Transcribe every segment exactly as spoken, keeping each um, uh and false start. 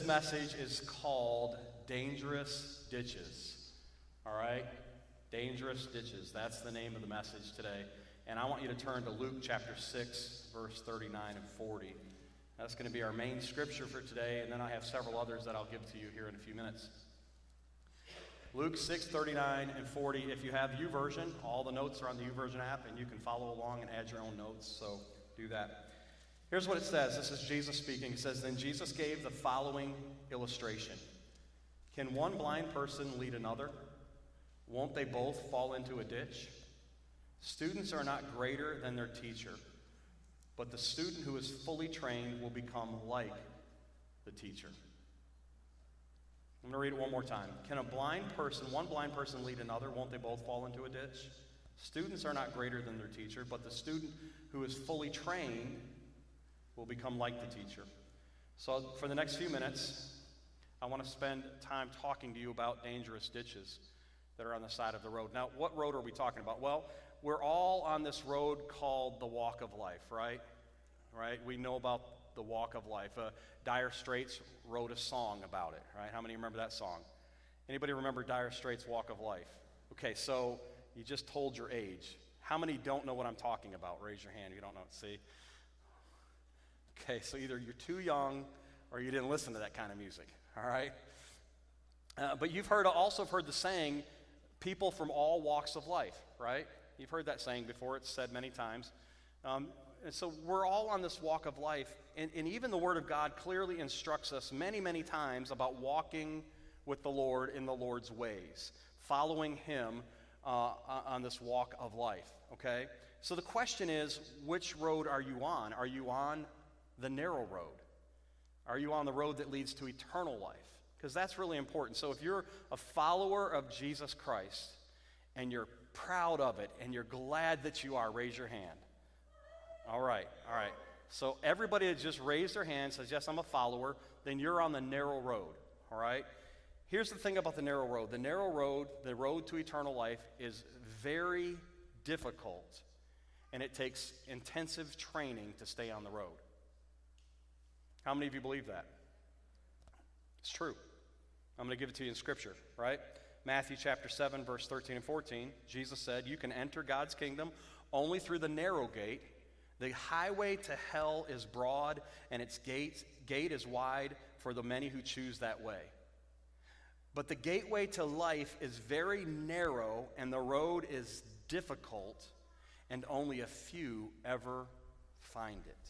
Message is called Dangerous Ditches. All right? Dangerous Ditches. That's the name of the message today. And I want you to turn to Luke chapter six, verse thirty-nine and forty. That's going to be our main scripture for today, and then I have several others that I'll give to you here in a few minutes. Luke six, thirty-nine and forty. If you have YouVersion, all the notes are on the YouVersion app, and you can follow along and add your own notes, so do that. Here's what it says. This is Jesus speaking. It says, "Then Jesus gave the following illustration. Can one blind person lead another? Won't they both fall into a ditch? Students are not greater than their teacher, but the student who is fully trained will become like the teacher." I'm going to read it one more time. Can a blind person, one blind person lead another? Won't they both fall into a ditch? Students are not greater than their teacher, but the student who is fully trained will become like the teacher. So for the next few minutes, I want to spend time talking to you about dangerous ditches that are on the side of the road. Now, what road are we talking about? Well, we're all on this road called the walk of life, right? Right? We know about the walk of life. Uh, Dire Straits wrote a song about it, right? How many remember that song? Anybody remember Dire Straits' Walk of Life? Okay, so you just told your age. How many don't know what I'm talking about? Raise your hand. You don't know. See? Okay, so either you're too young or you didn't listen to that kind of music, all right? Uh, but you've heard also heard the saying, people from all walks of life, right? You've heard that saying before. It's said many times. Um, and so we're all on this walk of life, and, and even the Word of God clearly instructs us many, many times about walking with the Lord in the Lord's ways, following Him uh, on this walk of life, okay? So the question is, which road are you on? Are you on the narrow road? Are you on the road that leads to eternal life? Because that's really important. So if you're a follower of Jesus Christ and you're proud of it and you're glad that you are, raise your hand. All right, all right. So everybody that just raised their hand says, yes, I'm a follower, then you're on the narrow road, all right? Here's the thing about the narrow road. The narrow road, the road to eternal life, is very difficult, and it takes intensive training to stay on the road. How many of you believe that? It's true. I'm going to give it to you in Scripture, right? Matthew chapter seven, verse thirteen and fourteen, Jesus said, "You can enter God's kingdom only through the narrow gate. The highway to hell is broad, and its gate, gate is wide for the many who choose that way. But the gateway to life is very narrow, and the road is difficult, and only a few ever find it."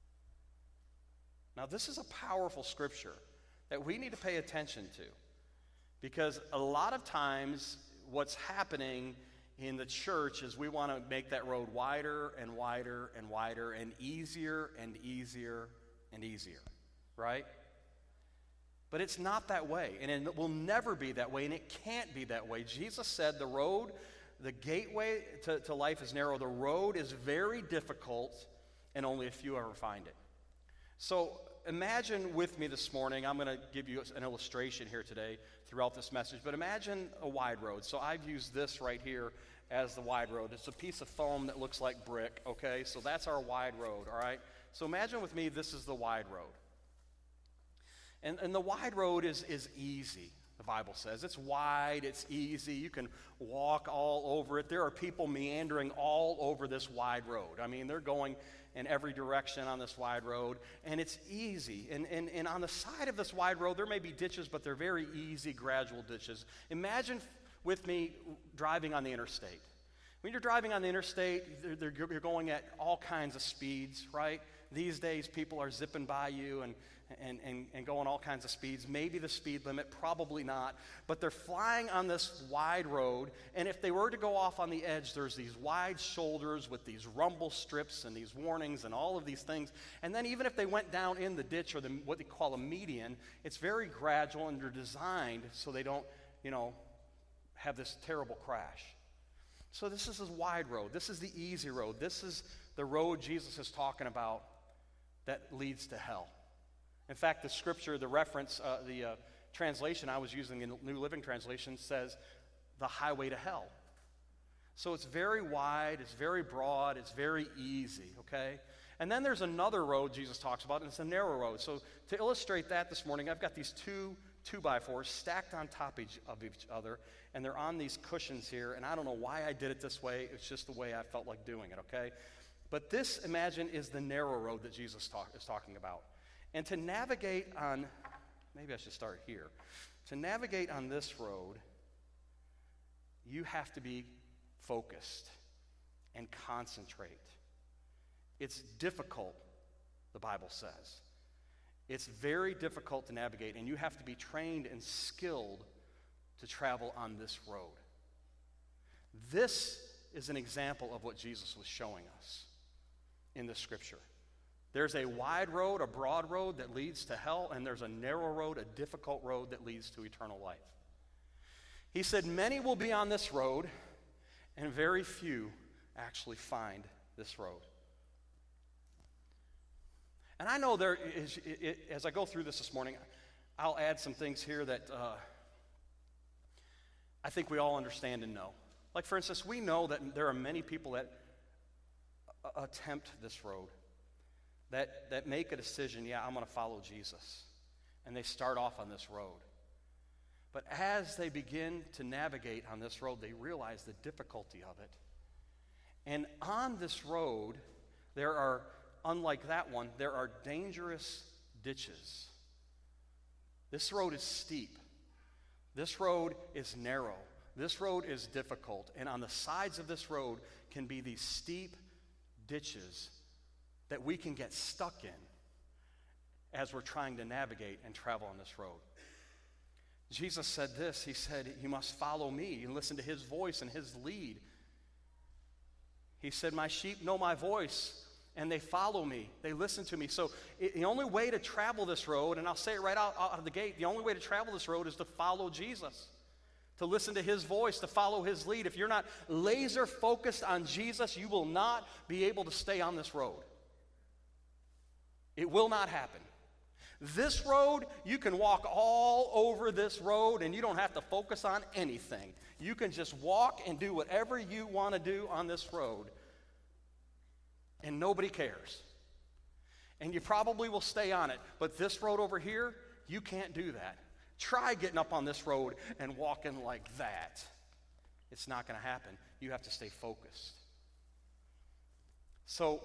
Now, this is a powerful scripture that we need to pay attention to, because a lot of times what's happening in the church is we want to make that road wider and wider and wider and easier and easier and easier, right? But it's not that way, and it will never be that way, and it can't be that way. Jesus said the road, the gateway to, to life is narrow. The road is very difficult, and only a few ever find it. So imagine with me this morning, I'm going to give you an illustration here today throughout this message, but imagine a wide road. So I've used this right here as the wide road. It's a piece of foam that looks like brick, okay? So that's our wide road, all right? So imagine with me, this is the wide road. And, and the wide road is, is easy, the Bible says. It's wide, it's easy, you can walk all over it. There are people meandering all over this wide road. I mean, they're going in every direction on this wide road, and it's easy. And, and, and on the side of this wide road, there may be ditches, but they're very easy, gradual ditches. Imagine with me driving on the interstate. When you're driving on the interstate, they're, they're, you're going at all kinds of speeds, right? These days, people are zipping by you and, and, and, and going all kinds of speeds. Maybe the speed limit, probably not. But they're flying on this wide road, and if they were to go off on the edge, there's these wide shoulders with these rumble strips and these warnings and all of these things. And then even if they went down in the ditch, or the, what they call a median, it's very gradual, and they're designed so they don't, you know, have this terrible crash. So this is a wide road. This is the easy road. This is the road Jesus is talking about that leads to hell. In fact, the scripture, the reference, uh, the uh, translation I was using in New Living Translation says the highway to hell. So it's very wide, it's very broad, it's very easy, okay? And then there's another road Jesus talks about, and it's a narrow road. So to illustrate that this morning, I've got these two two-by-fours stacked on top each, of each other, and they're on these cushions here, and I don't know why I did it this way. It's just the way I felt like doing it, okay? But this, imagine, is the narrow road that Jesus talk, is talking about. And to navigate on, maybe I should start here. To navigate on this road, you have to be focused and concentrate. It's difficult, the Bible says. It's very difficult to navigate, and you have to be trained and skilled to travel on this road. This is an example of what Jesus was showing us in the scripture. There's a wide road, a broad road that leads to hell, and there's a narrow road, a difficult road that leads to eternal life. He said, many will be on this road, and very few actually find this road. And I know there is, it, it, as I go through this this morning, I'll add some things here that uh, I think we all understand and know. Like, for instance, we know that there are many people that uh, attempt this road, that, that make a decision, yeah, I'm going to follow Jesus, and they start off on this road. But as they begin to navigate on this road, they realize the difficulty of it. And on this road, there are, unlike that one, there are dangerous ditches. This road is steep. This road is narrow. This road is difficult. And on the sides of this road can be these steep ditches that we can get stuck in as we're trying to navigate and travel on this road. Jesus said this. He said, you must follow me and listen to his voice and his lead. He said, my sheep know my voice, and they follow me. They listen to me. So it, the only way to travel this road, and I'll say it right out, out of the gate, the only way to travel this road is to follow Jesus, to listen to his voice, to follow his lead. If you're not laser focused on Jesus, you will not be able to stay on this road. It will not happen. This road, you can walk all over this road, and you don't have to focus on anything. You can just walk and do whatever you want to do on this road, and nobody cares. And you probably will stay on it. But this road over here, you can't do that. Try getting up on this road and walking like that. It's not going to happen. You have to stay focused. So,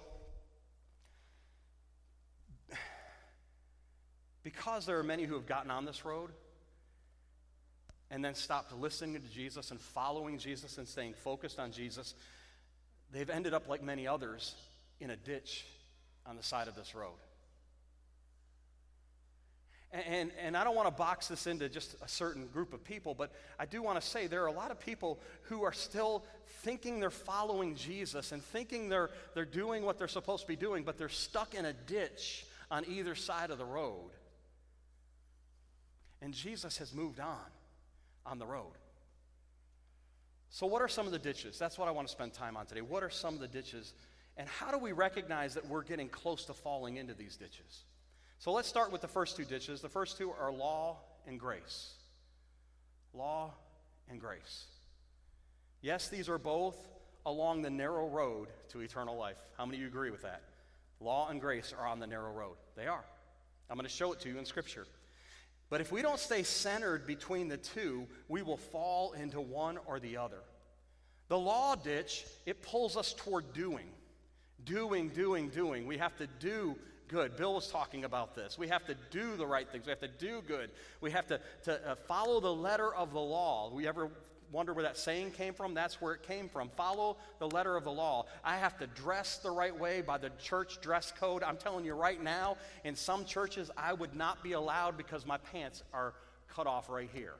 because there are many who have gotten on this road and then stopped listening to Jesus and following Jesus and staying focused on Jesus, they've ended up like many others in a ditch on the side of this road. And, and, and I don't want to box this into just a certain group of people, but I do want to say there are a lot of people who are still thinking they're following Jesus and thinking they're, they're doing what they're supposed to be doing, but they're stuck in a ditch on either side of the road. And Jesus has moved on on the road. So what are some of the ditches? That's what I want to spend time on today. What are some of the ditches? And how do we recognize that we're getting close to falling into these ditches? So let's start with the first two ditches. The first two are law and grace. Law and grace. Yes, these are both along the narrow road to eternal life. How many of you agree with that? Law and grace are on the narrow road. They are. I'm going to show it to you in Scripture. But if we don't stay centered between the two, we will fall into one or the other. The law ditch, it pulls us toward doing. Doing, doing, doing. We have to do good. Bill was talking about this. We have to do the right things. We have to do good. We have to, to uh, follow the letter of the law. We ever wonder where that saying came from? That's where it came from. Follow the letter of the law. I have to dress the right way by the church dress code. I'm telling you right now, in some churches, I would not be allowed because my pants are cut off right here.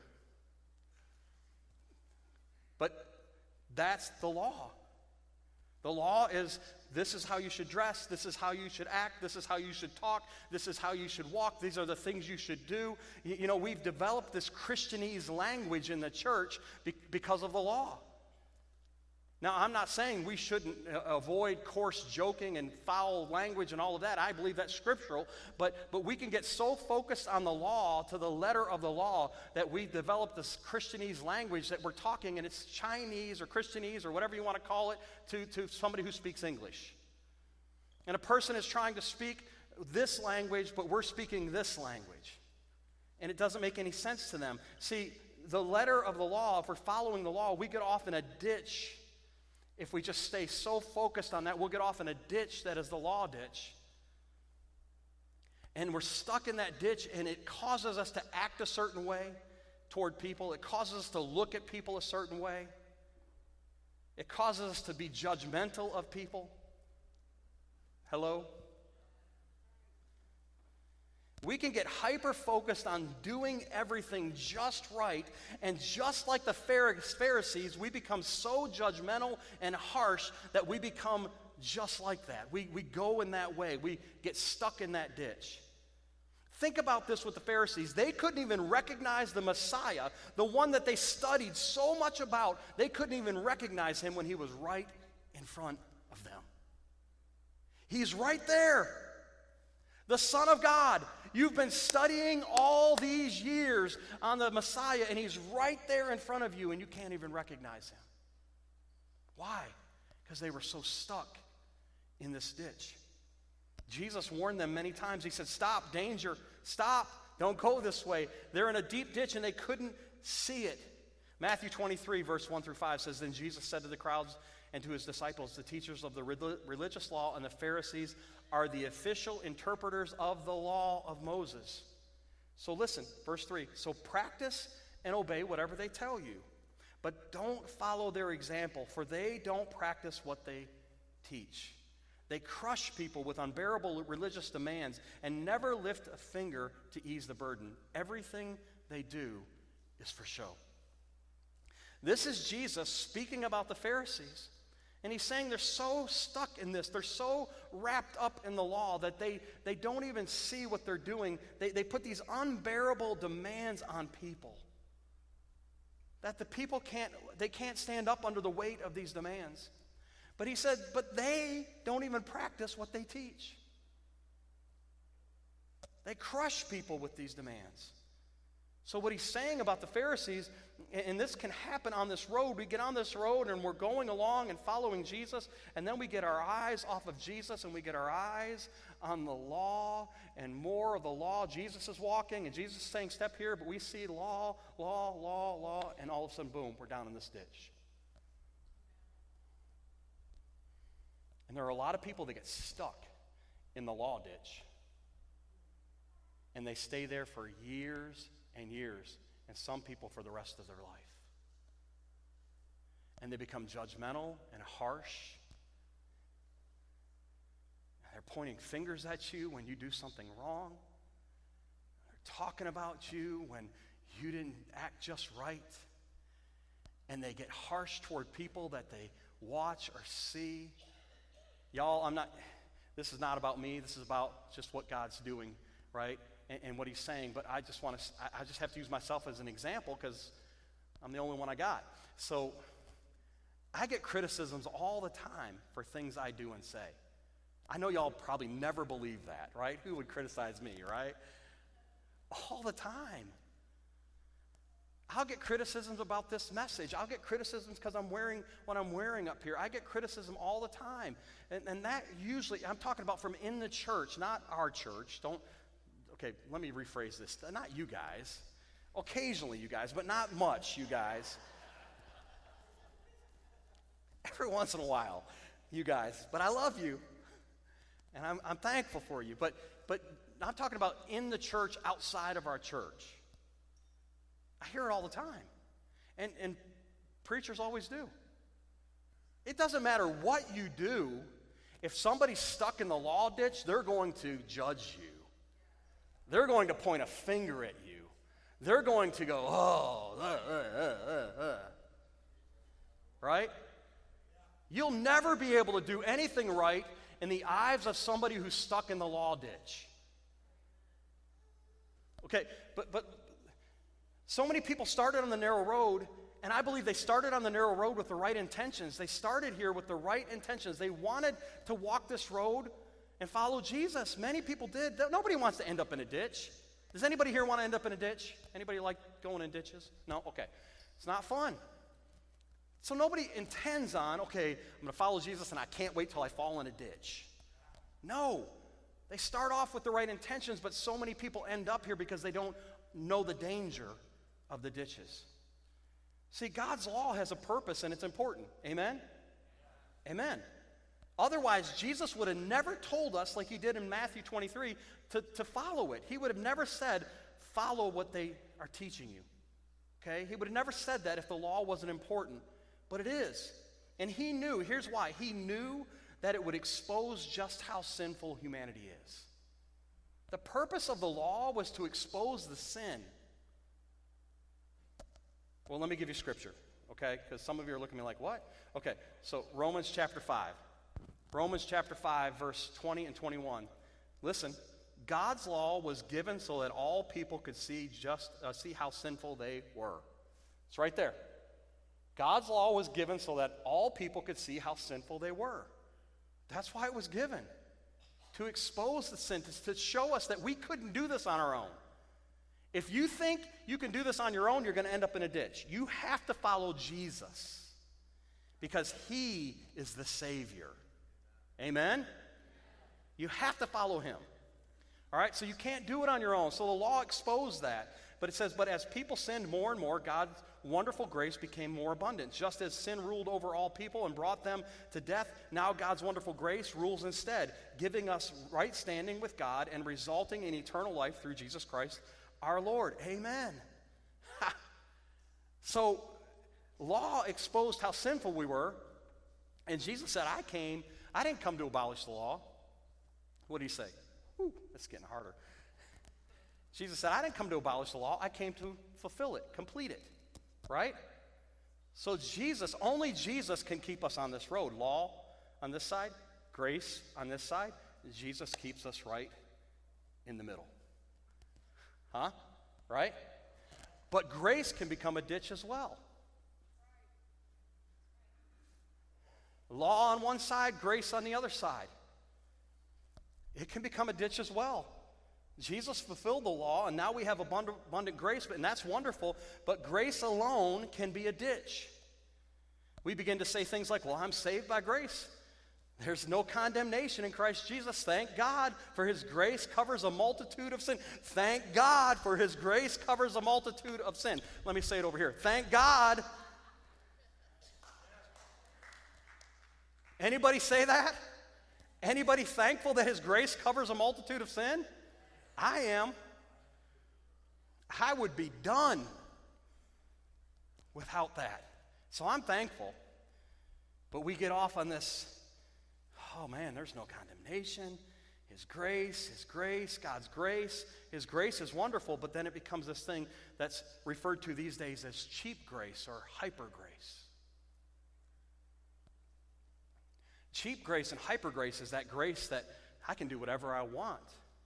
But that's the law. The law is, this is how you should dress, this is how you should act, this is how you should talk, this is how you should walk, these are the things you should do. You, you know, we've developed this Christianese language in the church be, because of the law. Now, I'm not saying we shouldn't uh, avoid coarse joking and foul language and all of that. I believe that's scriptural, but, but we can get so focused on the law, to the letter of the law, that we develop this Christianese language that we're talking, and it's Chinese or Christianese or whatever you want to call it, to, to somebody who speaks English. And a person is trying to speak this language, but we're speaking this language. And it doesn't make any sense to them. See, the letter of the law, if we're following the law, we get off in a ditch. If we just stay so focused on that, we'll get off in a ditch that is the law ditch. And we're stuck in that ditch, and it causes us to act a certain way toward people. It causes us to look at people a certain way. It causes us to be judgmental of people. Hello? We can get hyper-focused on doing everything just right, and just like the Pharisees, we become so judgmental and harsh that we become just like that. We, we go in that way. We get stuck in that ditch. Think about this with the Pharisees. They couldn't even recognize the Messiah, the one that they studied so much about. They couldn't even recognize him when he was right in front of them. He's right there. The Son of God. You've been studying all these years on the Messiah, and he's right there in front of you, and you can't even recognize him. Why? Because they were so stuck in this ditch. Jesus warned them many times. He said, stop, danger, stop, don't go this way. They're in a deep ditch, and they couldn't see it. Matthew twenty-three, verse one through five says, then Jesus said to the crowds and to his disciples, the teachers of the religious law and the Pharisees are the official interpreters of the law of Moses. So listen, verse three, so practice and obey whatever they tell you, but don't follow their example, for they don't practice what they teach. They crush people with unbearable religious demands and never lift a finger to ease the burden. Everything they do is for show. This is Jesus speaking about the Pharisees. And he's saying they're so stuck in this. They're so wrapped up in the law that they, they don't even see what they're doing. They, they put these unbearable demands on people that the people can't, they can't stand up under the weight of these demands. But he said, but they don't even practice what they teach. They crush people with these demands. So what he's saying about the Pharisees, and this can happen on this road, we get on this road and we're going along and following Jesus, and then we get our eyes off of Jesus and we get our eyes on the law and more of the law. Jesus is walking and Jesus is saying, step here, but we see law, law, law, law, and all of a sudden, boom, we're down in this ditch. And there are a lot of people that get stuck in the law ditch. And they stay there for years and years, and some people for the rest of their life. And they become judgmental and harsh. They're pointing fingers at you when you do something wrong. They're talking about you when you didn't act just right. And they get harsh toward people that they watch or see. Y'all, I'm not, this is not about me. This is about just what God's doing, right? And, and what he's saying. But I just want to, I just have to use myself as an example because I'm the only one I got. So I get criticisms all the time for things I do and say. I know y'all probably never believe that, right? Who would criticize me, right? All the time. I'll get criticisms about this message. I'll get criticisms because I'm wearing what I'm wearing up here. I get criticism all the time. And, and that usually, I'm talking about from in the church, not our church. Don't, okay, let me rephrase this. Not you guys. Occasionally you guys, but not much you guys. Every once in a while, you guys. But I love you. And I'm, I'm thankful for you. But, but I'm talking about in the church, outside of our church. I hear it all the time. And, and preachers always do. It doesn't matter what you do. If somebody's stuck in the law ditch, they're going to judge you. They're going to point a finger at you. They're going to go, oh, uh, uh, uh, uh. Right? You'll never be able to do anything right in the eyes of somebody who's stuck in the law ditch. Okay, but but so many people started on the narrow road, and I believe they started on the narrow road with the right intentions. They started here with the right intentions. They wanted to walk this road and follow Jesus. Many people did. Nobody wants to end up in a ditch. Does anybody here want to end up in a ditch? Anybody like going in ditches? No? Okay. It's not fun. So nobody intends on, okay, I'm going to follow Jesus and I can't wait till I fall in a ditch. No. They start off with the right intentions, but so many people end up here because they don't know the danger of the ditches. See, God's law has a purpose and it's important. Amen? Amen. Otherwise, Jesus would have never told us, like he did in Matthew twenty-three, to, to follow it. He would have never said, follow what they are teaching you. Okay? He would have never said that if the law wasn't important. But it is. And he knew, here's why. He knew that it would expose just how sinful humanity is. The purpose of the law was to expose the sin. Well, let me give you scripture, okay? Because some of you are looking at me like, what? Okay, so Romans chapter five. Romans chapter five, verse twenty and twenty-one. Listen, God's law was given so that all people could see just uh, see how sinful they were. It's right there. God's law was given so that all people could see how sinful they were. That's why it was given. To expose the sin, to, to show us that we couldn't do this on our own. If you think you can do this on your own, you're going to end up in a ditch. You have to follow Jesus because he is the Savior. Amen? You have to follow him. All right, so you can't do it on your own. So the law exposed that. But it says, but as people sinned more and more, God's wonderful grace became more abundant. Just as sin ruled over all people and brought them to death, now God's wonderful grace rules instead, giving us right standing with God and resulting in eternal life through Jesus Christ our Lord. Amen. So law exposed how sinful we were, and Jesus said, I came, I didn't come to abolish the law. What did he say? Whew, it's getting harder. Jesus said, I didn't come to abolish the law. I came to fulfill it, complete it, right? So Jesus, only Jesus can keep us on this road. Law on this side, grace on this side. Jesus keeps us right in the middle. Huh? Right? But grace can become a ditch as well. Law on one side, grace on the other side. It can become a ditch as well. Jesus fulfilled the law, and now we have abundant, abundant grace, and that's wonderful, but grace alone can be a ditch. We begin to say things like, well, I'm saved by grace. There's no condemnation in Christ Jesus. Thank God for his grace covers a multitude of sin. Thank God for his grace covers a multitude of sin. Let me say it over here. Thank God. Anybody say that? Anybody thankful that his grace covers a multitude of sin? I am. I would be done without that. So I'm thankful. But we get off on this, oh man, there's no condemnation. His grace, his grace, God's grace. His grace is wonderful, but then it becomes this thing that's referred to these days as cheap grace or hyper grace. Cheap grace and hyper grace is that grace that I can do whatever I want.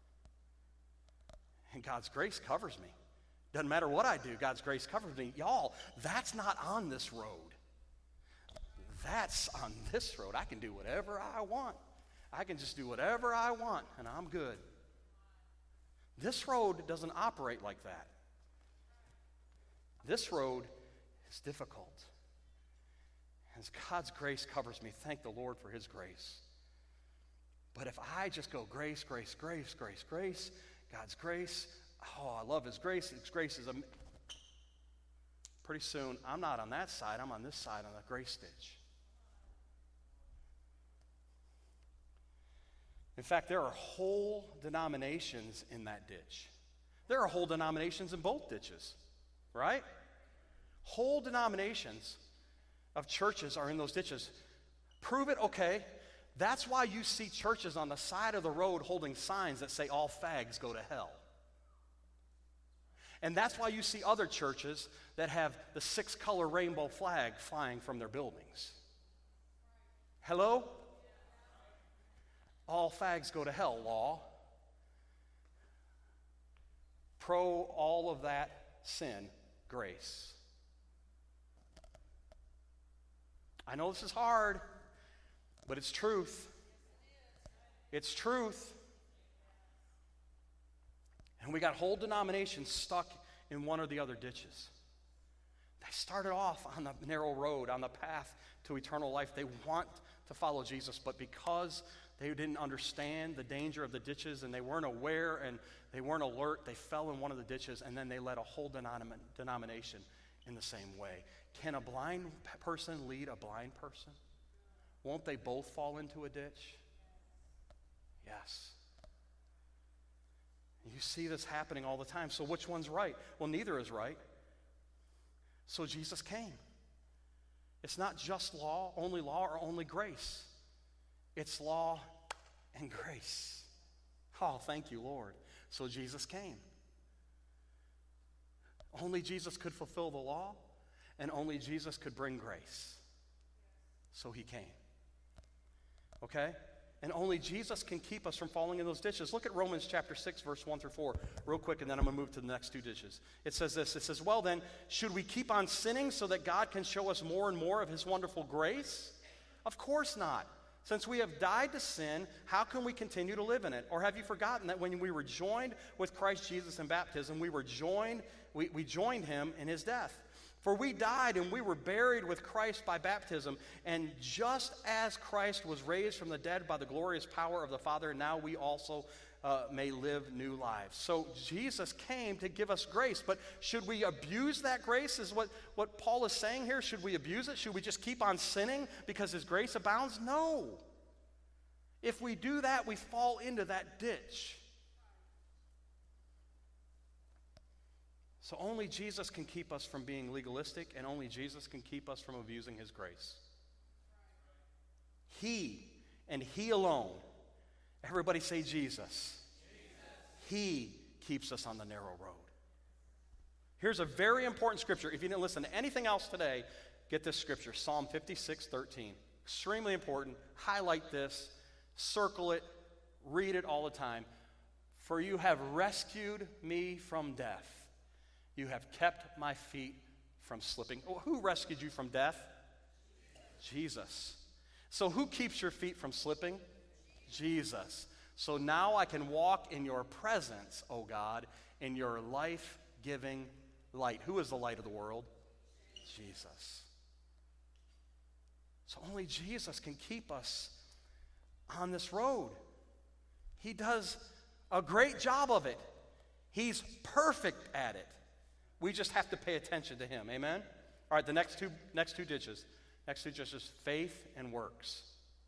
And God's grace covers me. Doesn't matter what I do, God's grace covers me. Y'all, that's not on this road. That's on this road. I can do whatever I want. I can just do whatever I want, and I'm good. This road doesn't operate like that. This road is difficult. As God's grace covers me, thank the Lord for his grace. But if I just go grace, grace, grace, grace, grace, God's grace, oh, I love his grace. His grace is a... Pretty soon, I'm not on that side. I'm on this side on the grace ditch. In fact, there are whole denominations in that ditch. There are whole denominations in both ditches, right? Whole denominations of churches are in those ditches. Prove it, okay. That's why you see churches on the side of the road holding signs that say all fags go to hell. And that's why you see other churches that have the six-color rainbow flag flying from their buildings. Hello? All fags go to hell law. Pro all of that sin, grace. I know this is hard, but it's truth. It's truth. And we got whole denominations stuck in one or the other ditches. They started off on the narrow road, on the path to eternal life. They want to follow Jesus, but because They didn't understand the danger of the ditches, and they weren't aware, and they weren't alert. They fell in one of the ditches, and then they led a whole denom- denomination in the same way. Can a blind person lead a blind person? Won't they both fall into a ditch? Yes. You see this happening all the time. So which one's right? Well, neither is right. So Jesus came. It's not just law, only law, or only grace. It's law and grace. Oh, thank you, Lord. So Jesus came. Only Jesus could fulfill the law, and only Jesus could bring grace. So he came. Okay? And only Jesus can keep us from falling in those ditches. Look at Romans chapter six, verse one through four, real quick, and then I'm going to move to the next two ditches. It says this. It says, well then, should we keep on sinning so that God can show us more and more of his wonderful grace? Of course not. Since we have died to sin, how can we continue to live in it? Or have you forgotten that when we were joined with Christ Jesus in baptism, we were joined, we, we joined him in his death? For we died and we were buried with Christ by baptism, and just as Christ was raised from the dead by the glorious power of the Father, now we also uh, may live new lives. So Jesus came to give us grace, but should we abuse that grace is what, what Paul is saying here. Should we abuse it? Should we just keep on sinning because his grace abounds? No. If we do that, we fall into that ditch. So only Jesus can keep us from being legalistic, and only Jesus can keep us from abusing his grace. He, and he alone, everybody say Jesus. Jesus. He keeps us on the narrow road. Here's a very important scripture. If you didn't listen to anything else today, get this scripture, Psalm fifty-six, thirteen. Extremely important. Highlight this, circle it, read it all the time. For you have rescued me from death. You have kept my feet from slipping. Oh, who rescued you from death? Jesus. So who keeps your feet from slipping? Jesus. So now I can walk in your presence, oh God, in your life-giving light. Who is the light of the world? Jesus. So only Jesus can keep us on this road. He does a great job of it. He's perfect at it. We just have to pay attention to him. Amen? All right, the next two, next two ditches. Next two ditches, faith and works.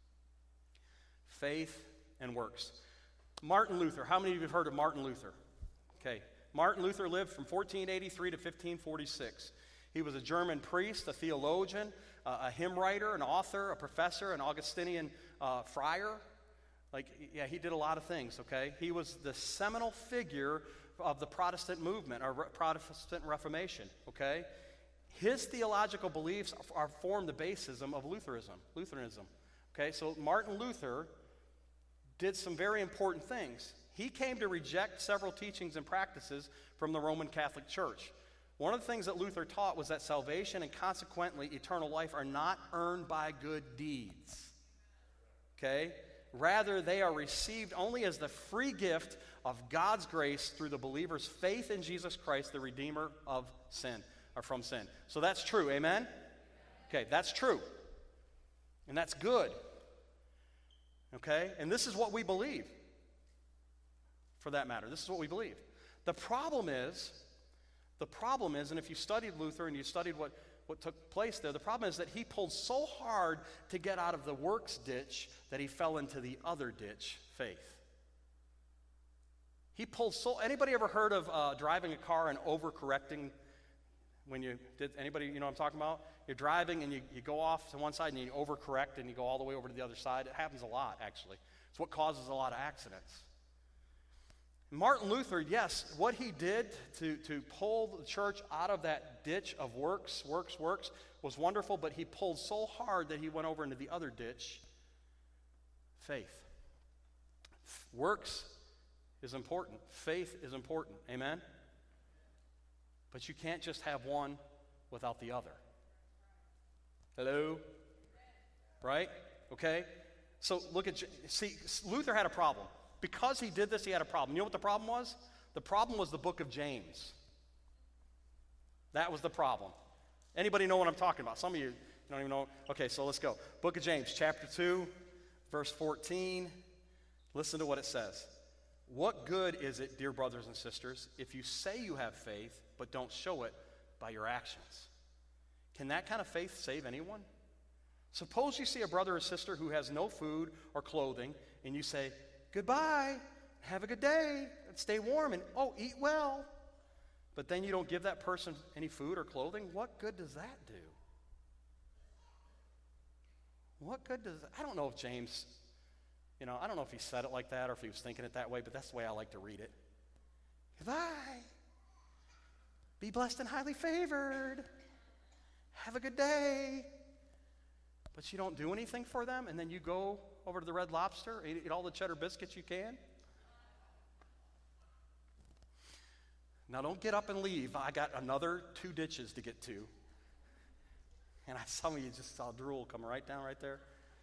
Faith and works. Martin Luther. How many of you have heard of Martin Luther? Okay. Martin Luther lived from fourteen eighty-three to fifteen forty-six. He was a German priest, a theologian, uh, a hymn writer, an author, a professor, an Augustinian uh, friar. Like, yeah, he did a lot of things, okay? He was the seminal figure of the Protestant movement, or Re- Protestant Reformation, okay? His theological beliefs are, are form the basis of Lutheranism, Lutheranism, okay? So Martin Luther did some very important things. He came to reject several teachings and practices from the Roman Catholic Church. One of the things that Luther taught was that salvation and consequently eternal life are not earned by good deeds, okay? Rather, they are received only as the free gift of God's grace through the believer's faith in Jesus Christ, the Redeemer of sin, or from sin. So that's true, amen? Okay, that's true. And that's good. Okay? And this is what we believe, for that matter. This is what we believe. The problem is, the problem is, and if you studied Luther and you studied what, what took place there, the problem is that he pulled so hard to get out of the works ditch that he fell into the other ditch, faith. He pulled so, anybody ever heard of uh, driving a car and overcorrecting when you did, anybody, you know what I'm talking about? You're driving and you, you go off to one side and you overcorrect and you go all the way over to the other side. It happens a lot, actually. It's what causes a lot of accidents. Martin Luther, yes, what he did to, to pull the church out of that ditch of works, works, works, was wonderful, but he pulled so hard that he went over into the other ditch, faith. Works is important. Faith is important. Amen? But you can't just have one without the other. Hello? Right? Okay? So look at, see, Luther had a problem. Because he did this, he had a problem. You know what the problem was? The problem was the book of James. That was the problem. Anybody know what I'm talking about? Some of you don't even know. Okay, so let's go. Book of James, chapter two, verse fourteen, listen to what it says. What good is it, dear brothers and sisters, if you say you have faith, but don't show it by your actions? Can that kind of faith save anyone? Suppose you see a brother or sister who has no food or clothing, and you say, goodbye, have a good day, and stay warm, and oh, eat well. But then you don't give that person any food or clothing. What good does that do? What good does that? I don't know if James, you know, I don't know if he said it like that or if he was thinking it that way, but that's the way I like to read it. Goodbye. Be blessed and highly favored. Have a good day. But you don't do anything for them, and then you go over to the Red Lobster, eat, eat all the cheddar biscuits you can. Now don't get up and leave. I got another two ditches to get to. And I, some of you just saw drool coming right down right there.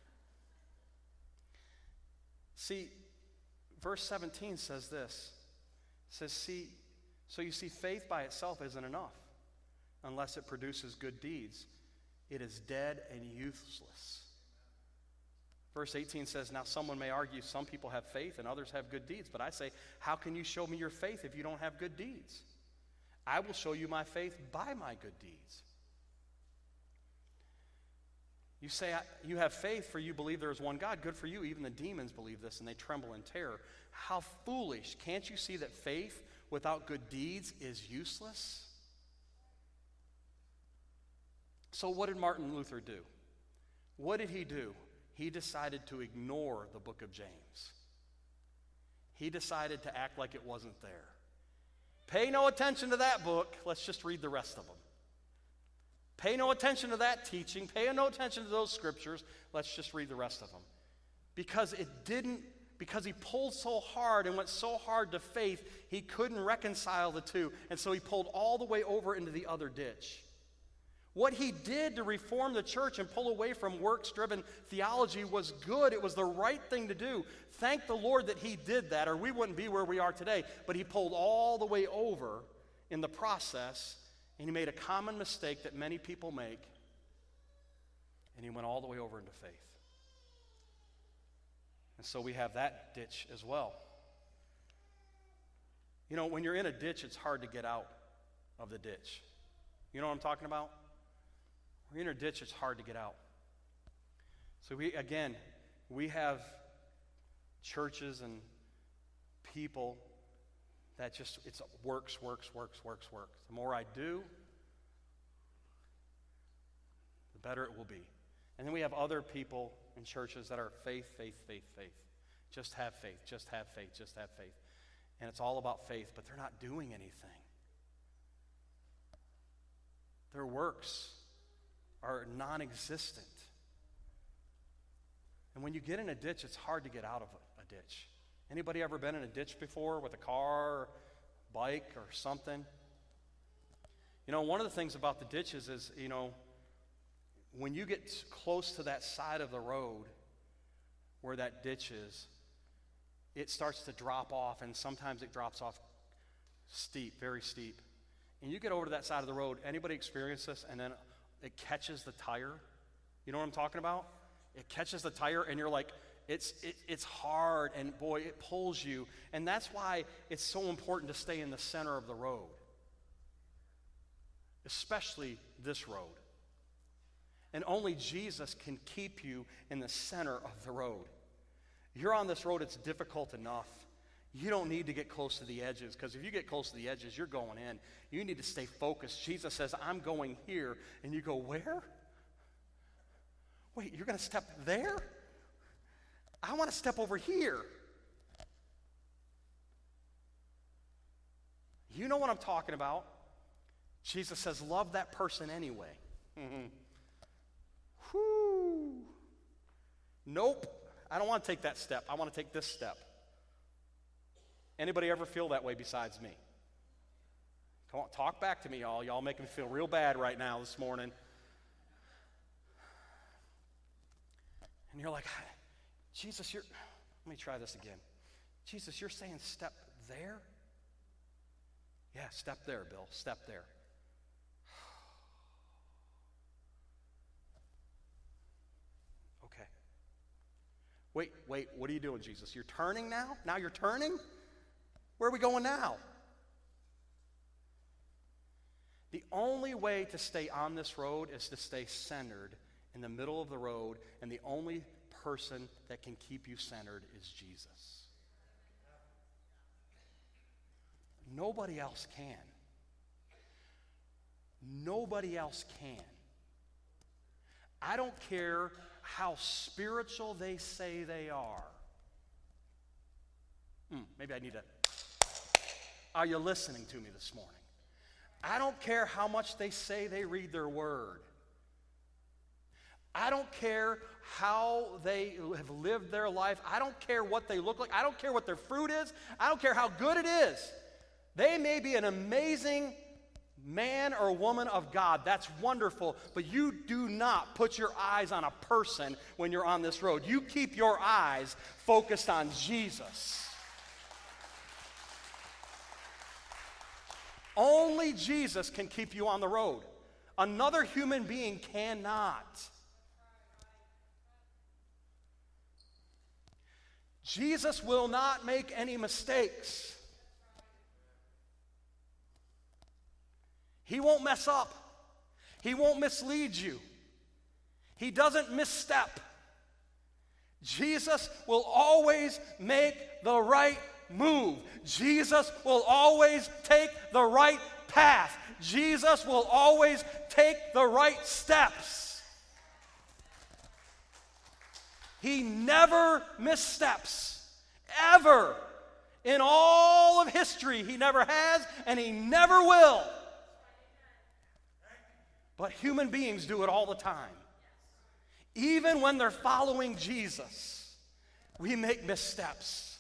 See, verse seventeen says this. It says, see, so you see, faith by itself isn't enough unless it produces good deeds. It is dead and useless. Verse eighteen says, now someone may argue some people have faith and others have good deeds. But I say, how can you show me your faith if you don't have good deeds? I will show you my faith by my good deeds. You say, you have faith for you believe there is one God. Good for you. Even the demons believe this and they tremble in terror. How foolish. Can't you see that faith without good deeds is useless? So what did Martin Luther do? What did he do? He decided to ignore the book of James. He decided to act like it wasn't there. Pay no attention to that book. Let's just read the rest of them. Pay no attention to that teaching. Pay no attention to those scriptures. Let's just read the rest of them. Because it didn't, because he pulled so hard and went so hard to faith, he couldn't reconcile the two. And so he pulled all the way over into the other ditch. What he did to reform the church and pull away from works-driven theology was good. It was the right thing to do. Thank the Lord that he did that, or we wouldn't be where we are today. But he pulled all the way over in the process, and he made a common mistake that many people make, and he went all the way over into faith. And so we have that ditch as well. You know, when you're in a ditch, it's hard to get out of the ditch. You know what I'm talking about? When you're in a ditch, it's hard to get out. So we, again, we have churches and people that just, it's works, works, works, works, works. The more I do, the better it will be. And then we have other people in churches that are faith, faith, faith, faith. Just have faith, just have faith, just have faith. And it's all about faith, but they're not doing anything. Their works are non-existent. And when you get in a ditch, it's hard to get out of a, a ditch. Anybody ever been in a ditch before with a car, or bike, or something? You know, one of the things about the ditches is, you know, when you get close to that side of the road where that ditch is, it starts to drop off, and sometimes it drops off steep, very steep. And you get over to that side of the road, anybody experience this, and then it catches the tire? You know what I'm talking about? It catches the tire, and you're like, it's it, it's hard, and boy, it pulls you. And that's why it's so important to stay in the center of the road, especially this road. And only Jesus can keep you in the center of the road. You're on this road, it's difficult enough. You don't need to get close to the edges, because if you get close to the edges, you're going in. You need to stay focused. Jesus says, I'm going here. And you go, where? Wait, you're going to step there? I want to step over here. You know what I'm talking about. Jesus says, love that person anyway. Mm-hmm. Whew. Nope. I don't want to take that step. I want to take this step. Anybody ever feel that way besides me? Come on, talk back to me, y'all. Y'all make me feel real bad right now this morning. And you're like, Jesus, you're, let me try this again. Jesus, you're saying step there? Yeah, step there, Bill, step there. Okay. Wait, wait, what are you doing, Jesus? You're turning now? Now you're turning? Where are we going now? The only way to stay on this road is to stay centered in the middle of the road, and the only person that can keep you centered is Jesus. Nobody else can. Nobody else can. I don't care how spiritual they say they are. Hmm, maybe I need to. Are you listening to me this morning? I don't care how much they say they read their word. I don't care how they have lived their life. I don't care what they look like. I don't care what their fruit is. I don't care how good it is. They may be an amazing man or woman of God. That's wonderful. But you do not put your eyes on a person when you're on this road. You keep your eyes focused on Jesus. Only Jesus can keep you on the road. Another human being cannot. Jesus will not make any mistakes. He won't mess up. He won't mislead you. He doesn't misstep. Jesus will always make the right move. Jesus will always take the right path. Jesus will always take the right steps. He never missteps, ever. In all of history, he never has, and he never will. But human beings do it all the time. Even when they're following Jesus, we make missteps.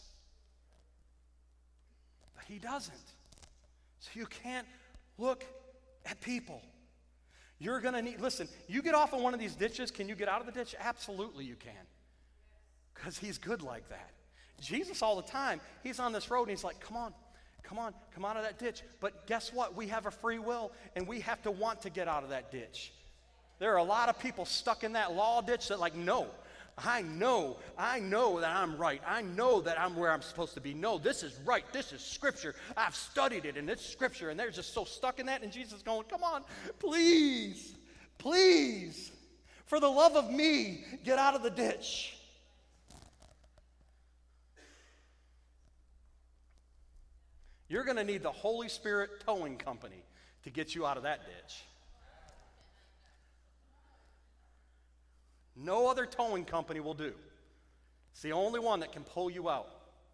But he doesn't. So you can't look at people. You're going to need, listen, you get off in one of these ditches, can you get out of the ditch? Absolutely you can. Because he's good like that. Jesus all the time, he's on this road and he's like, come on, come on, come out of that ditch. But guess what? We have a free will and we have to want to get out of that ditch. There are a lot of people stuck in that law ditch that like, no, I know, I know that I'm right. I know that I'm where I'm supposed to be. No, this is right. This is Scripture. I've studied it and it's Scripture. And they're just so stuck in that. And Jesus is going, come on, please, please, for the love of me, get out of the ditch. You're going to need the Holy Spirit towing company to get you out of that ditch. No other towing company will do. It's the only one that can pull you out.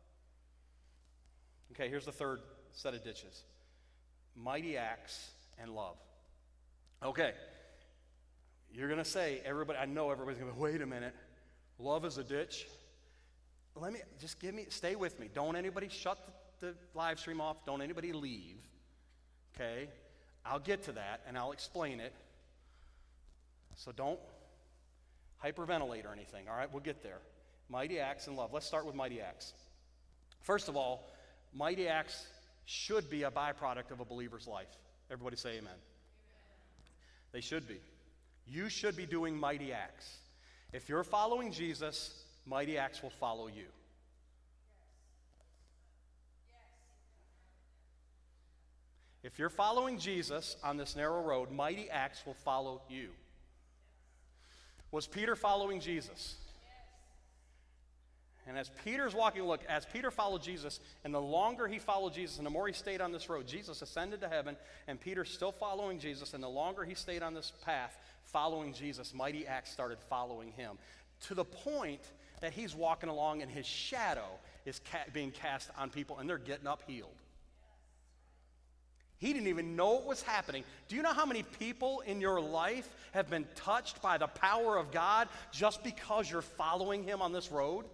Okay, here's the third set of ditches. Mighty acts and love. Okay, you're going to say, everybody, I know everybody's going to go, wait a minute, love is a ditch? Let me, just give me, stay with me. Don't anybody shut the the live stream off. Don't anybody leave. Okay? I'll get to that and I'll explain it. So don't hyperventilate or anything. All right? We'll get there. Mighty acts and love. Let's start with mighty acts. First of all, mighty acts should be a byproduct of a believer's life. Everybody say amen. Amen. They should be. You should be doing mighty acts. If you're following Jesus, mighty acts will follow you. If you're following Jesus on this narrow road, mighty acts will follow you. Was Peter following Jesus? And as Peter's walking, look, as Peter followed Jesus, and the longer he followed Jesus, and the more he stayed on this road, Jesus ascended to heaven, and Peter's still following Jesus, and the longer he stayed on this path following Jesus, mighty acts started following him, to the point that he's walking along and his shadow is ca- being cast on people, and they're getting up healed. He didn't even know it was happening. Do you know how many people in your life have been touched by the power of God just because you're following him on this road?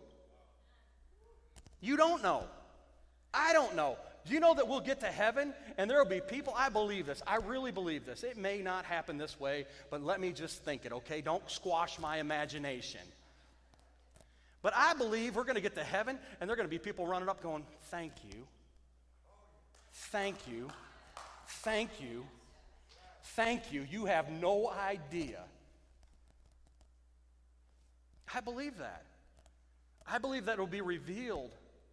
You don't know. I don't know. Do you know that we'll get to heaven and there will be people? I believe this. I really believe this. It may not happen this way, but let me just think it, okay? Don't squash my imagination. But I believe we're going to get to heaven and there are going to be people running up going, thank you. Thank you. Thank you. Thank you. You have no idea. I believe that. I believe that it will be revealed.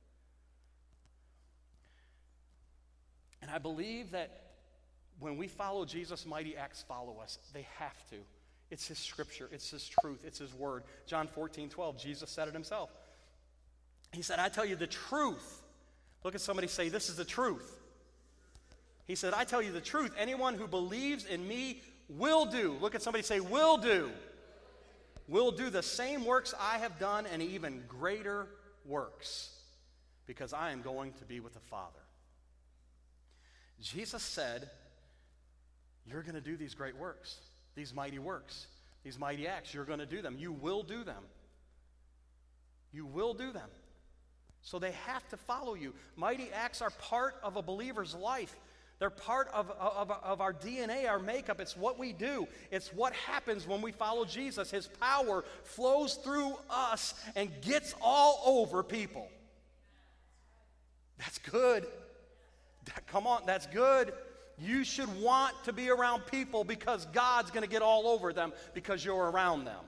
And I believe that when we follow Jesus, mighty acts follow us. They have to. It's his scripture. It's his truth. It's his word. John fourteen twelve, Jesus said it himself. He said, I tell you the truth. Look at somebody, say, this is the truth. He said, I tell you the truth. Anyone who believes in me will do. Look at somebody, say, will do. Will do the same works I have done and even greater works, because I am going to be with the Father. Jesus said, you're going to do these great works, these mighty works, these mighty acts. You're going to do them. You will do them. You will do them. So they have to follow you. Mighty acts are part of a believer's life. They're part of, of, of our D N A, our makeup. It's what we do. It's what happens when we follow Jesus. His power flows through us and gets all over people. That's good. That, come on, that's good. You should want to be around people because God's going to get all over them because you're around them.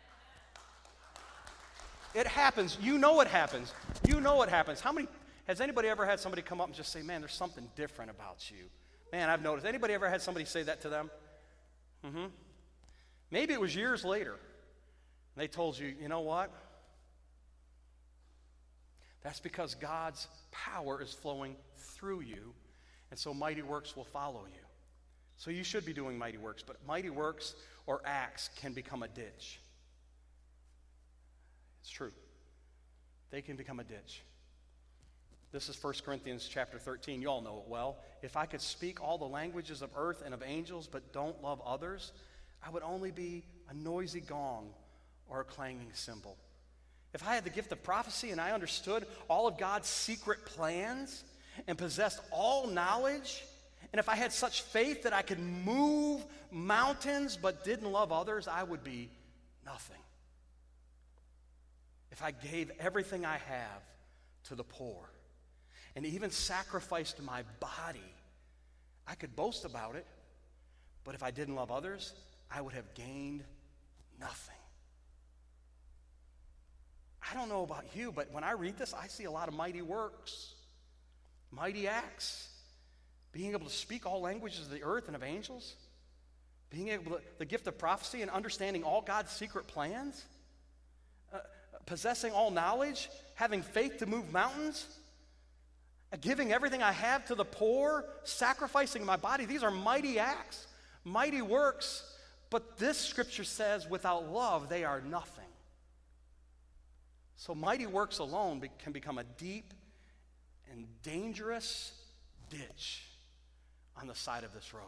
It happens. You know it happens. You know it happens. How many, has anybody ever had somebody come up and just say, man, there's something different about you? Man, I've noticed. Anybody ever had somebody say that to them? Mm-hmm. Maybe it was years later. And they told you, you know what? That's because God's power is flowing through you, and so mighty works will follow you. So you should be doing mighty works, but mighty works or acts can become a ditch. It's true. They can become a ditch. This is First Corinthians chapter thirteen. You all know it well. If I could speak all the languages of earth and of angels but don't love others, I would only be a noisy gong or a clanging cymbal. If I had the gift of prophecy and I understood all of God's secret plans and possessed all knowledge, and if I had such faith that I could move mountains but didn't love others, I would be nothing. If I gave everything I have to the poor and even sacrificed my body, I could boast about it, but if I didn't love others, I would have gained nothing. I don't know about you, but when I read this, I see a lot of mighty works, mighty acts, being able to speak all languages of the earth and of angels, being able to, the gift of prophecy and understanding all God's secret plans, uh, possessing all knowledge, having faith to move mountains, uh, giving everything I have to the poor, sacrificing my body. These are mighty acts, mighty works, but this scripture says without love, they are nothing. So mighty works alone be, can become a deep and dangerous ditch on the side of this road.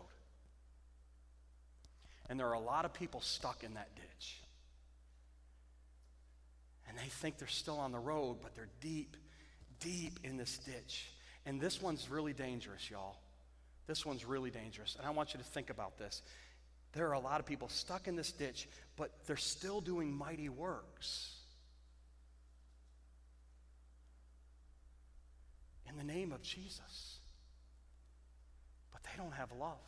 And there are a lot of people stuck in that ditch. And they think they're still on the road, but they're deep, deep in this ditch. And this one's really dangerous, y'all. This one's really dangerous. And I want you to think about this. There are a lot of people stuck in this ditch, but they're still doing mighty works in the name of Jesus. But they don't have love.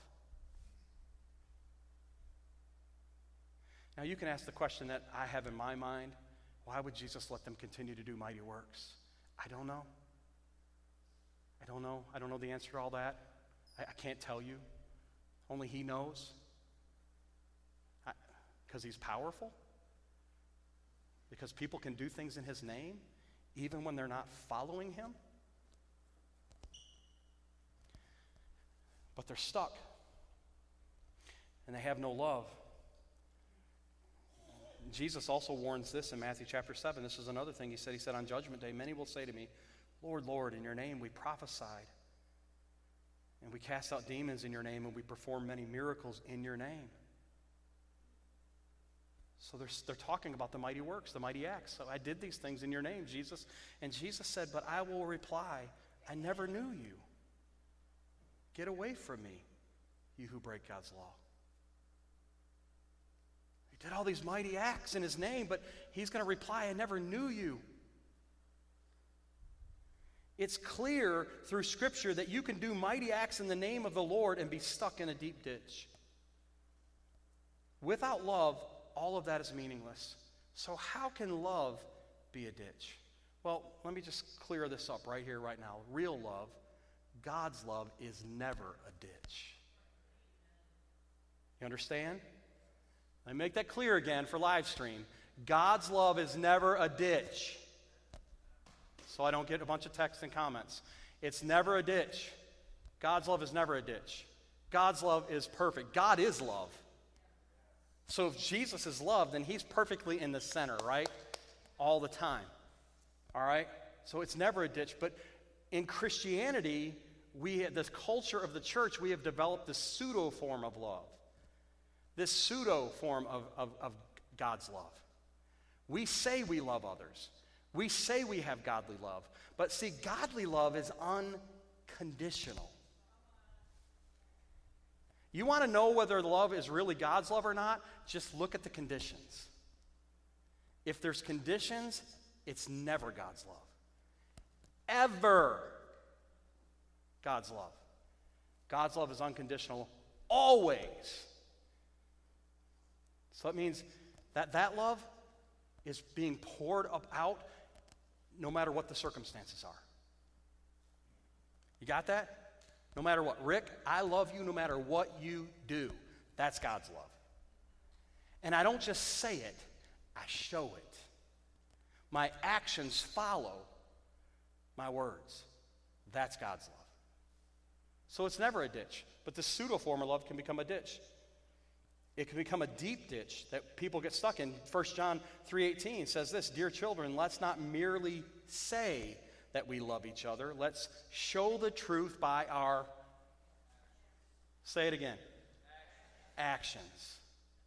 Now you can ask the question that I have in my mind, why would Jesus let them continue to do mighty works? I don't know. I don't know. I don't know the answer to all that. I, I can't tell you. Only he knows. Because he's powerful? Because people can do things in his name even when they're not following him? But they're stuck. And they have no love. Jesus also warns this in Matthew chapter seven. This is another thing he said. He said, on Judgment Day, many will say to me, Lord, Lord, in your name we prophesied, and we cast out demons in your name, and we performed many miracles in your name. So they're, they're talking about the mighty works, the mighty acts. So I did these things in your name, Jesus. And Jesus said, but I will reply, I never knew you. Get away from me, you who break God's law. He did all these mighty acts in his name, but he's going to reply, I never knew you. It's clear through Scripture that you can do mighty acts in the name of the Lord and be stuck in a deep ditch. Without love, all of that is meaningless. So how can love be a ditch? Well, let me just clear this up right here, right now. Real love, God's love, is never a ditch. You understand? Let me make that clear again for live stream. God's love is never a ditch. So I don't get a bunch of texts and comments. It's never a ditch. God's love is never a ditch. God's love is perfect. God is love. So if Jesus is love, then he's perfectly in the center, right? All the time. All right? So it's never a ditch. But in Christianity, we, this culture of the church, we have developed this pseudo form of love. This pseudo form of, of, of God's love. We say we love others. We say we have godly love. But see, godly love is unconditional. You want to know whether love is really God's love or not? Just look at the conditions. If there's conditions, it's never God's love. Ever God's love. God's love is unconditional always. So it means that that love is being poured up out no matter what the circumstances are. You got that? No matter what. Rick, I love you no matter what you do. That's God's love. And I don't just say it, I show it. My actions follow my words. That's God's love. So it's never a ditch. But the pseudo form of love can become a ditch. It can become a deep ditch that people get stuck in. First John three eighteen says this, "Dear children, let's not merely say that we love each other. Let's show the truth by our," say it again, actions.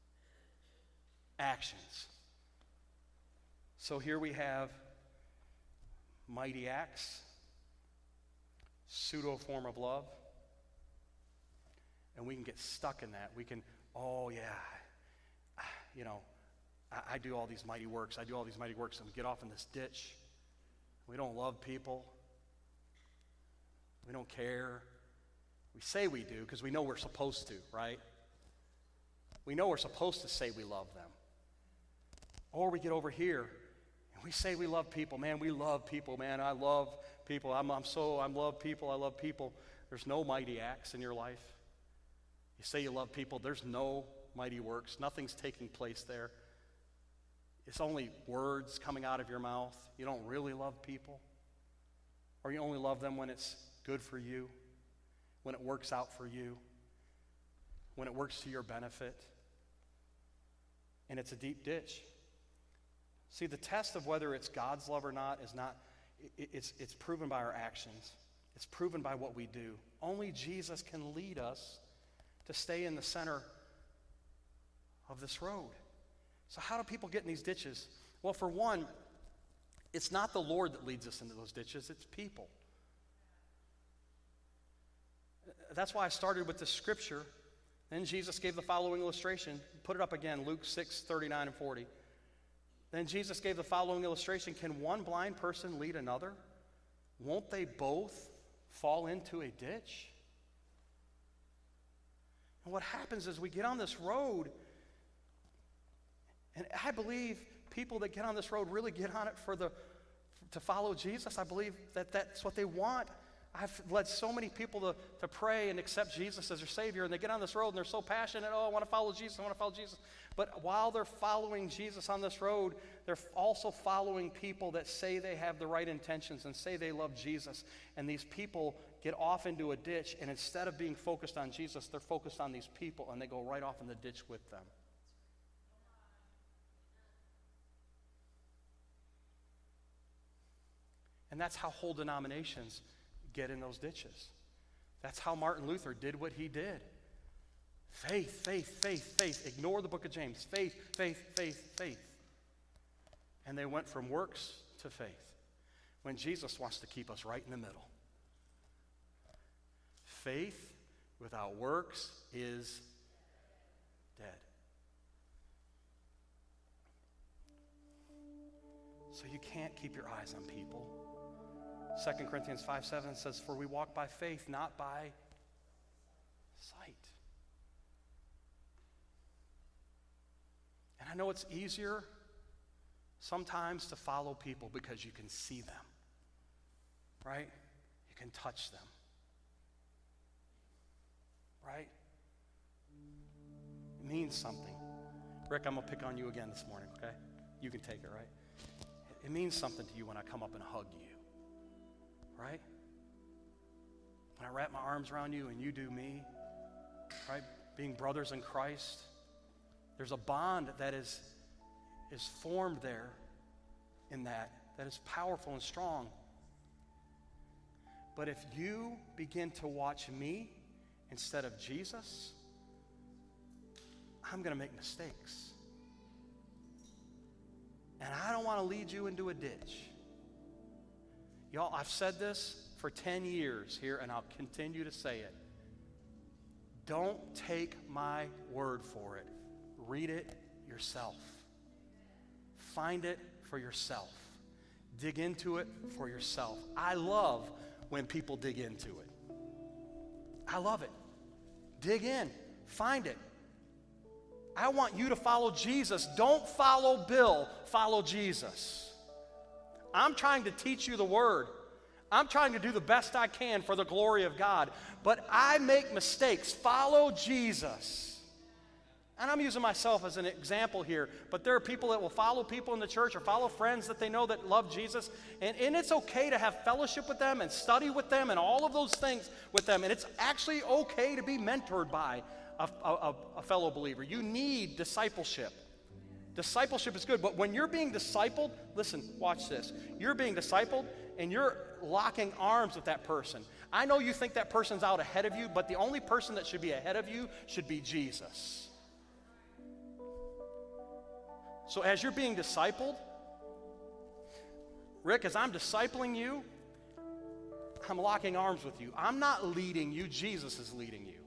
Actions. So here we have mighty acts, pseudo form of love, and we can get stuck in that. We can, oh yeah, you know, I, I do all these mighty works. I do all these mighty works, and we get off in this ditch. We don't love people. We don't care. We say we do because we know we're supposed to, right? We know we're supposed to say we love them. Or we get over here and we say we love people. Man, we love people, man. I love people. I'm, I'm so, I love people. I love people. There's no mighty acts in your life. You say you love people. There's no mighty works. Nothing's taking place there. It's only words coming out of your mouth. You don't really love people. Or you only love them when it's good for you, when it works out for you, when it works to your benefit. And it's a deep ditch. See, the test of whether it's God's love or not is not, it, it's, it's proven by our actions. It's proven by what we do. Only Jesus can lead us to stay in the center of this road. So how do people get in these ditches? Well, for one, it's not the Lord that leads us into those ditches, it's people. That's why I started with the scripture. Then Jesus gave the following illustration. Put it up again, Luke six, thirty-nine and forty. Then Jesus gave the following illustration. Can one blind person lead another? Won't they both fall into a ditch? And what happens is we get on this road, and I believe people that get on this road really get on it for the to follow Jesus. I believe that that's what they want. I've led so many people to, to pray and accept Jesus as their Savior, and they get on this road and they're so passionate, oh, I want to follow Jesus, I want to follow Jesus. But while they're following Jesus on this road, they're also following people that say they have the right intentions and say they love Jesus. And these people get off into a ditch, and instead of being focused on Jesus, they're focused on these people, and they go right off in the ditch with them. And that's how whole denominations get in those ditches. That's how Martin Luther did what he did. Faith, faith, faith, faith. Ignore the book of James. Faith, faith, faith, faith. And they went from works to faith. When Jesus wants to keep us right in the middle. Faith without works is dead. So you can't keep your eyes on people. Second Corinthians five seven says, for we walk by faith, not by sight. And I know it's easier Sometimes to follow people because you can see them, right? You can touch them, right? It means something. Rick, I'm going to pick on you again this morning, okay? You can take it, right? It means something to you when I come up and hug you, right? When I wrap my arms around you and you do me, right? Being brothers in Christ, there's a bond that is, is formed there in that, that is powerful and strong. But if you begin to watch me instead of Jesus, I'm going to make mistakes. And I don't want to lead you into a ditch. Y'all, I've said this for ten years here, and I'll continue to say it. Don't take my word for it. Read it yourself. Find it for yourself. Dig into it for yourself. I love when people dig into it. I love it. Dig in. Find it. I want you to follow Jesus. Don't follow Bill. Follow Jesus. I'm trying to teach you the word. I'm trying to do the best I can for the glory of God. But I make mistakes. Follow Jesus. And I'm using myself as an example here. But there are people that will follow people in the church or follow friends that they know that love Jesus. And, and it's okay to have fellowship with them and study with them and all of those things with them. And it's actually okay to be mentored by a, a, a fellow believer. You need discipleship. Discipleship is good. But when you're being discipled, listen, watch this. You're being discipled and you're locking arms with that person. I know you think that person's out ahead of you, but the only person that should be ahead of you should be Jesus. So as you're being discipled, Rick, as I'm discipling you, I'm locking arms with you. I'm not leading you. Jesus is leading you.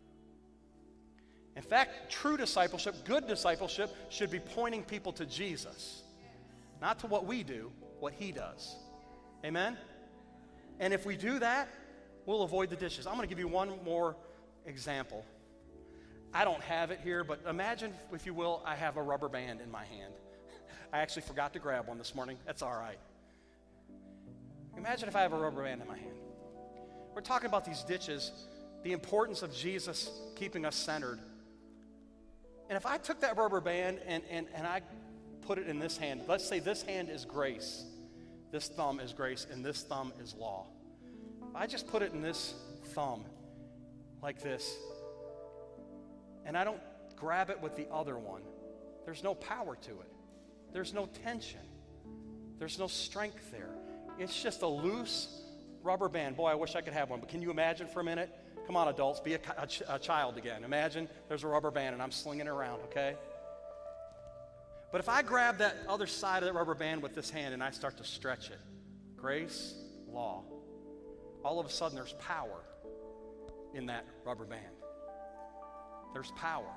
In fact, true discipleship, good discipleship, should be pointing people to Jesus. Not to what we do, what he does. Amen? And if we do that, we'll avoid the dishes. I'm going to give you one more example. I don't have it here, but imagine, if you will, I have a rubber band in my hand. I actually forgot to grab one this morning. That's all right. Imagine if I have a rubber band in my hand. We're talking about these ditches, the importance of Jesus keeping us centered. And if I took that rubber band and, and, and I put it in this hand, let's say this hand is grace, this thumb is grace, and this thumb is law. If I just put it in this thumb like this, and I don't grab it with the other one, there's no power to it. There's no tension. There's no strength there. It's just a loose rubber band. Boy, I wish I could have one, but can you imagine for a minute? Come on, adults, be a, a, a child again. Imagine there's a rubber band and I'm slinging it around, okay? But if I grab that other side of that rubber band with this hand and I start to stretch it, grace, law, all of a sudden there's power in that rubber band. There's power.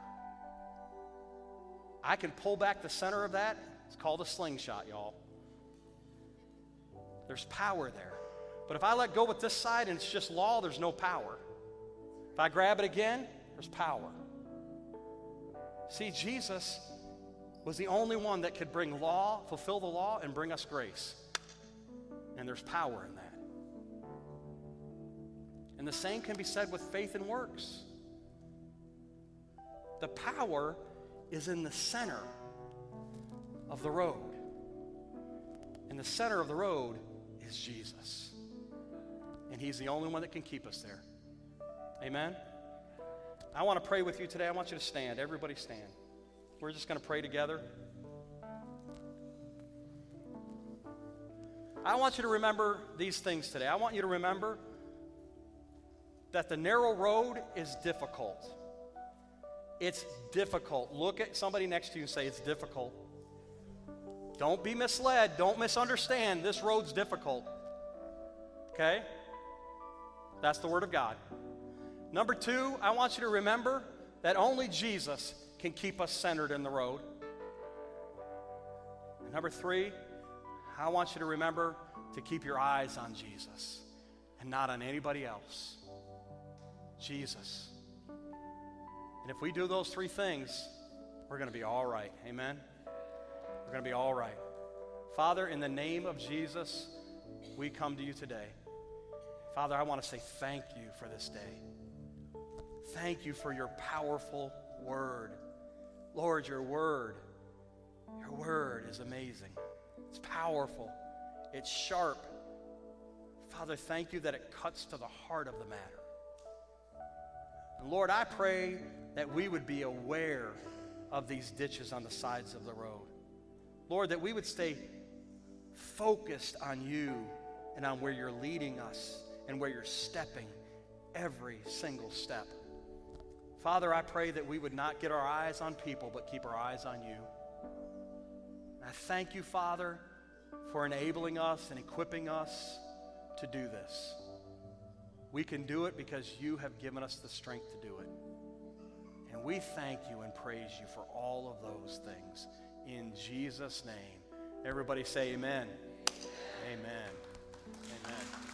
I can pull back the center of that. It's called a slingshot, y'all. There's power there. But if I let go with this side and it's just law, there's no power. If I grab it again, there's power. See, Jesus was the only one that could bring law, fulfill the law, and bring us grace. And there's power in that. And the same can be said with faith and works. The power is in the center of the road. And the center of the road is Jesus. And he's the only one that can keep us there. Amen? I want to pray with you today. I want you to stand. Everybody stand. We're just going to pray together. I want you to remember these things today. I want you to remember that the narrow road is difficult. It's difficult. Look at somebody next to you and say, it's difficult. Don't be misled. Don't misunderstand. This road's difficult. Okay? That's the Word of God. Number two, I want you to remember that only Jesus can keep us centered in the road. And number three, I want you to remember to keep your eyes on Jesus and not on anybody else. Jesus. And if we do those three things, we're going to be all right. Amen? We're going to be all right. Father, in the name of Jesus, we come to you today. Father, I want to say thank you for this day. Thank you for your powerful word. Lord, your word, your word is amazing. It's powerful. It's sharp. Father, thank you that it cuts to the heart of the matter. And Lord, I pray that we would be aware of these ditches on the sides of the road. Lord, that we would stay focused on you and on where you're leading us and where you're stepping every single step. Father, I pray that we would not get our eyes on people, but keep our eyes on you. And I thank you, Father, for enabling us and equipping us to do this. We can do it because you have given us the strength to do it. And we thank you and praise you for all of those things. In Jesus' name. Everybody say amen. Amen. Amen. Amen.